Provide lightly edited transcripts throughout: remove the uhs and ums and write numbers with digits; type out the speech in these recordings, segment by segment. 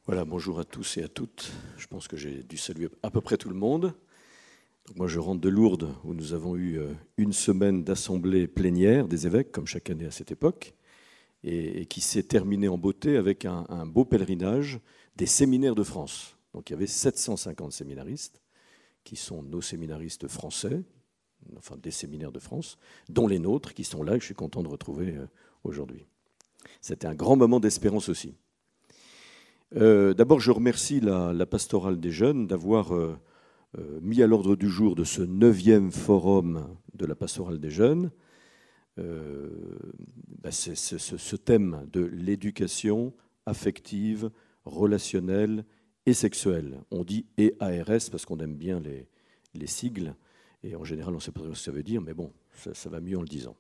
Voilà, bonjour à tous et à toutes. Je pense que j'ai dû saluer à peu près tout le monde. Donc moi, je rentre de Lourdes, où nous avons eu une semaine d'assemblée plénière des évêques, comme chaque année à cette époque, et qui s'est terminée en beauté avec un beau pèlerinage des séminaires de France. Donc il y avait 750 séminaristes, qui sont nos séminaristes français, enfin des séminaires de France, dont les nôtres, qui sont là et que je suis content de retrouver aujourd'hui. C'était un grand moment d'espérance aussi. D'abord, je remercie la pastorale des jeunes d'avoir mis à l'ordre du jour de ce 9e forum de la pastorale des jeunes ce thème de l'éducation affective, relationnelle et sexuelle. On dit EARS parce qu'on aime bien les sigles, et en général on ne sait pas ce que ça veut dire, mais bon, ça va mieux en le disant.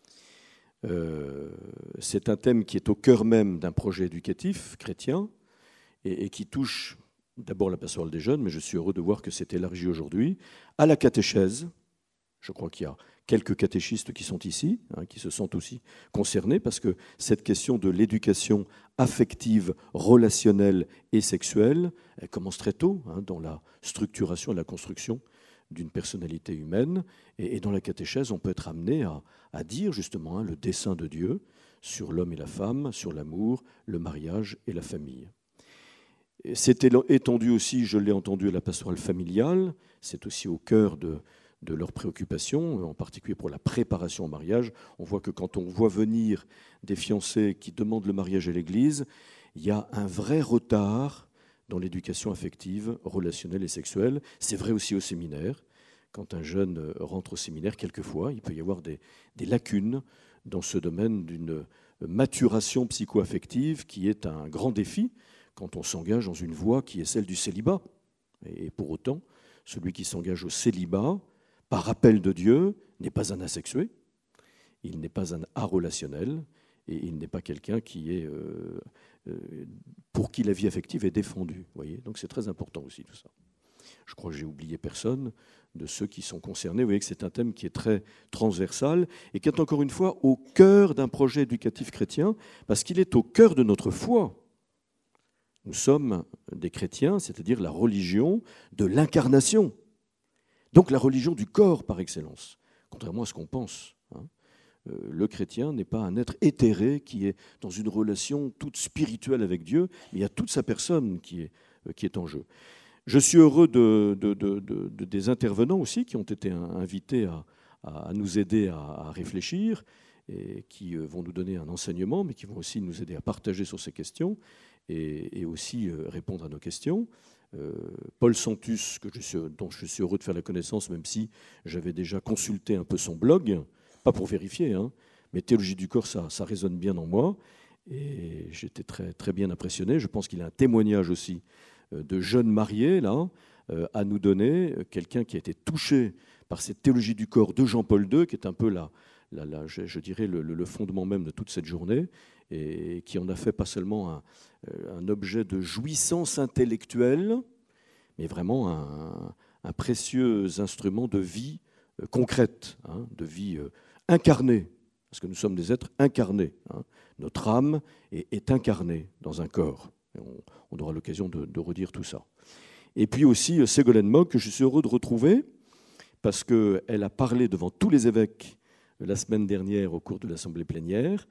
C'est un thème qui est au cœur même d'un projet éducatif chrétien, et qui touche d'abord la pastorale des jeunes, mais je suis heureux de voir que c'est élargi aujourd'hui, à la catéchèse. Je crois qu'il y a quelques catéchistes qui sont ici, qui se sentent aussi concernés, parce que cette question de l'éducation affective, relationnelle et sexuelle, elle commence très tôt dans la structuration et la construction d'une personnalité humaine. Et dans la catéchèse, on peut être amené à dire justement le dessein de Dieu sur l'homme et la femme, sur l'amour, le mariage et la famille. C'est étendu aussi, je l'ai entendu, à la pastorale familiale. C'est aussi au cœur de leurs préoccupations, en particulier pour la préparation au mariage. On voit que quand on voit venir des fiancés qui demandent le mariage à l'Église, il y a un vrai retard dans l'éducation affective, relationnelle et sexuelle. C'est vrai aussi au séminaire. Quand un jeune rentre au séminaire, quelquefois, il peut y avoir des lacunes dans ce domaine d'une maturation psycho-affective qui est un grand défi quand on s'engage dans une voie qui est celle du célibat. Et pour autant, celui qui s'engage au célibat, par appel de Dieu, n'est pas un asexué, il n'est pas un arelationnel, et il n'est pas quelqu'un qui est pour qui la vie affective est défendue. Voyez, donc c'est très important aussi tout ça. Je crois que j'ai oublié personne de ceux qui sont concernés. Vous voyez que c'est un thème qui est très transversal et qui est encore une fois au cœur d'un projet éducatif chrétien, parce qu'il est au cœur de notre foi. Nous sommes des chrétiens, c'est-à-dire la religion de l'incarnation. Donc la religion du corps par excellence, contrairement à ce qu'on pense. Le chrétien n'est pas un être éthéré qui est dans une relation toute spirituelle avec Dieu, mais il y a toute sa personne qui est en jeu. Je suis heureux des intervenants aussi qui ont été invités à nous aider à réfléchir et qui vont nous donner un enseignement, mais qui vont aussi nous aider à partager sur ces questions et aussi répondre à nos questions. Paul Santus, dont je suis heureux de faire la connaissance, même si j'avais déjà consulté un peu son blog, pas pour vérifier, mais Théologie du corps, ça résonne bien en moi, et j'étais très, très bien impressionné. Je pense qu'il a un témoignage aussi de jeunes mariés, là, à nous donner, quelqu'un qui a été touché par cette théologie du corps de Jean-Paul II, qui est un peu je dirais le fondement même de toute cette journée, et qui en a fait pas seulement un objet de jouissance intellectuelle, mais vraiment un précieux instrument de vie concrète, de vie incarnée, parce que nous sommes des êtres incarnés. Notre âme est incarnée dans un corps. Et on aura l'occasion de redire tout ça. Et puis aussi Ségolène Mogg, que je suis heureux de retrouver, parce qu'elle a parlé devant tous les évêques la semaine dernière au cours de l'Assemblée plénière,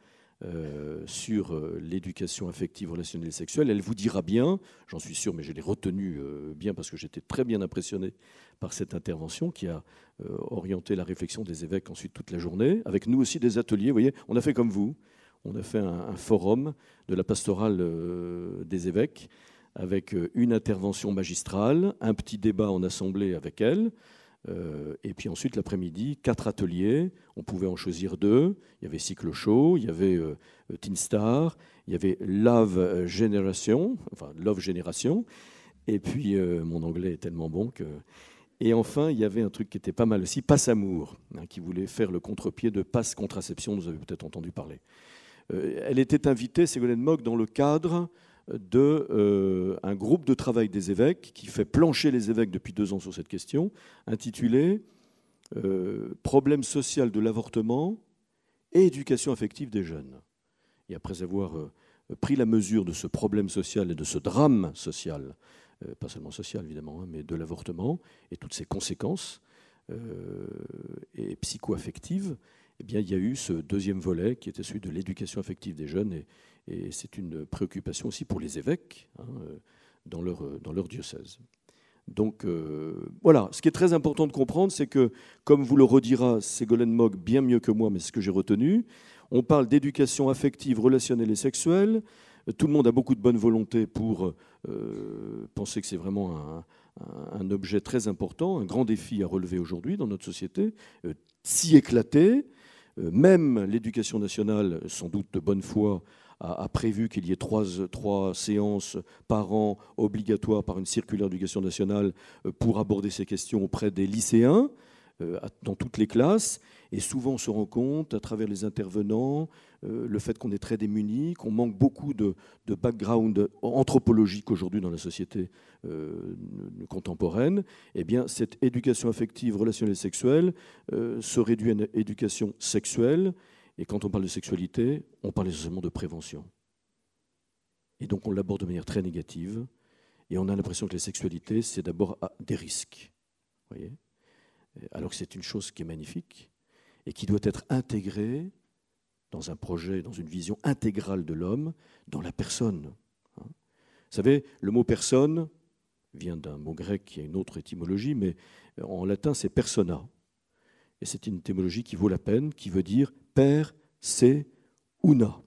sur l'éducation affective, relationnelle et sexuelle. Elle vous dira bien, j'en suis sûr, mais je l'ai retenue bien parce que j'étais très bien impressionné par cette intervention qui a orienté la réflexion des évêques ensuite toute la journée, avec nous aussi des ateliers. Vous voyez, on a fait comme vous, on a fait un forum de la pastorale des évêques avec une intervention magistrale, un petit débat en assemblée avec elle, et puis ensuite, l'après-midi, 4 ateliers. On pouvait en choisir 2. Il y avait Cycle Show, il y avait Teen Star, il y avait Love Generation, et puis mon anglais est tellement bon que... Et enfin, il y avait un truc qui était pas mal aussi, Passe Amour, qui voulait faire le contre-pied de Passe Contraception, vous avez peut-être entendu parler. Elle était invitée, Ségolène Mogg, dans le cadre d'un groupe de travail des évêques qui fait plancher les évêques depuis 2 ans sur cette question, intitulé « Problème social de l'avortement et éducation affective des jeunes ». Et après avoir pris la mesure de ce problème social et de ce drame social, pas seulement social évidemment, mais de l'avortement et toutes ses conséquences et psycho-affectives, eh bien, il y a eu ce deuxième volet qui était celui de l'éducation affective des jeunes, et c'est une préoccupation aussi pour les évêques dans leur diocèse. Donc voilà, ce qui est très important de comprendre, c'est que, comme vous le redira Ségolène Mogg bien mieux que moi, mais c'est ce que j'ai retenu, on parle d'éducation affective, relationnelle et sexuelle. Tout le monde a beaucoup de bonne volonté pour penser que c'est vraiment un objet très important, un grand défi à relever aujourd'hui dans notre société, si éclaté. Même l'éducation nationale, sans doute de bonne foi, a prévu qu'il y ait trois séances par an obligatoires par une circulaire d'éducation nationale pour aborder ces questions auprès des lycéens, dans toutes les classes. Et souvent, on se rend compte, à travers les intervenants, le fait qu'on est très démunis, qu'on manque beaucoup de background anthropologique aujourd'hui dans la société contemporaine. Eh bien, cette éducation affective, relationnelle et sexuelle se réduit à une éducation sexuelle. Et quand on parle de sexualité, on parle essentiellement de prévention. Et donc, on l'aborde de manière très négative. Et on a l'impression que la sexualité, c'est d'abord des risques. Vous voyez ? Alors que c'est une chose qui est magnifique et qui doit être intégrée dans un projet, dans une vision intégrale de l'homme, dans la personne. Vous savez, le mot personne vient d'un mot grec qui a une autre étymologie, mais en latin, c'est persona. Et c'est une étymologie qui vaut la peine, qui veut dire per se una.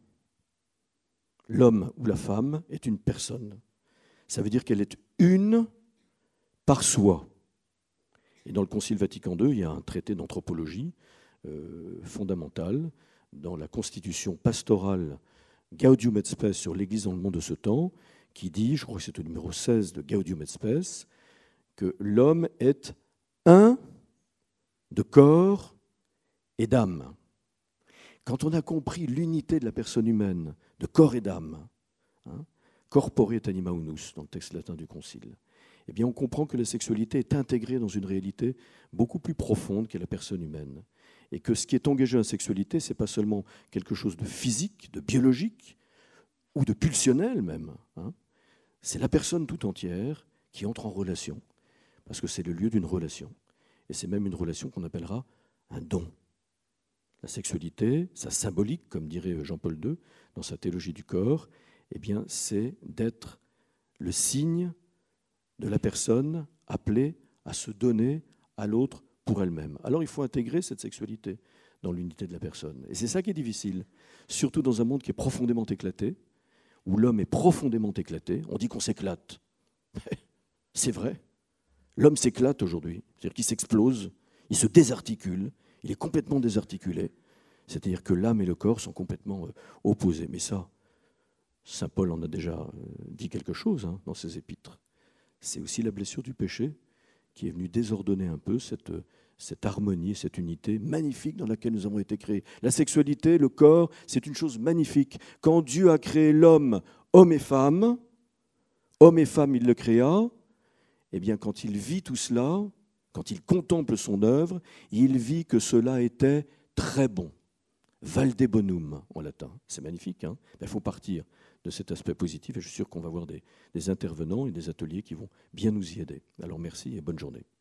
L'homme ou la femme est une personne. Ça veut dire qu'elle est une par soi. Et dans le Concile Vatican II, il y a un traité d'anthropologie fondamental dans la constitution pastorale Gaudium et Spes sur l'Église dans le monde de ce temps, qui dit, je crois que c'est au numéro 16 de Gaudium et Spes, que l'homme est un de corps et d'âme. Quand on a compris l'unité de la personne humaine, de corps et d'âme, corpore et anima unus, dans le texte latin du Concile, eh bien on comprend que la sexualité est intégrée dans une réalité beaucoup plus profonde qu'est la personne humaine. Et que ce qui est engagé dans la sexualité, ce n'est pas seulement quelque chose de physique, de biologique, ou de pulsionnel même. C'est la personne tout entière qui entre en relation, parce que c'est le lieu d'une relation. Et c'est même une relation qu'on appellera un don. La sexualité, sa symbolique, comme dirait Jean-Paul II dans sa théologie du corps, eh bien, c'est d'être le signe de la personne appelée à se donner à l'autre pour elle-même. Alors il faut intégrer cette sexualité dans l'unité de la personne. Et c'est ça qui est difficile, surtout dans un monde qui est profondément éclaté, où l'homme est profondément éclaté. On dit qu'on s'éclate. C'est vrai. L'homme s'éclate aujourd'hui. C'est-à-dire qu'il s'explose, il se désarticule, il est complètement désarticulé. C'est-à-dire que l'âme et le corps sont complètement opposés. Mais ça, saint Paul en a déjà dit quelque chose dans ses épîtres. C'est aussi la blessure du péché qui est venue désordonner un peu cette harmonie, cette unité magnifique dans laquelle nous avons été créés. La sexualité, le corps, c'est une chose magnifique. Quand Dieu a créé l'homme, homme et femme, il le créa, eh bien quand il vit tout cela, quand il contemple son œuvre, il vit que cela était très bon. Valde bonum en latin. C'est magnifique. Il faut partir de cet aspect positif et je suis sûr qu'on va avoir des intervenants et des ateliers qui vont bien nous y aider. Alors merci et bonne journée.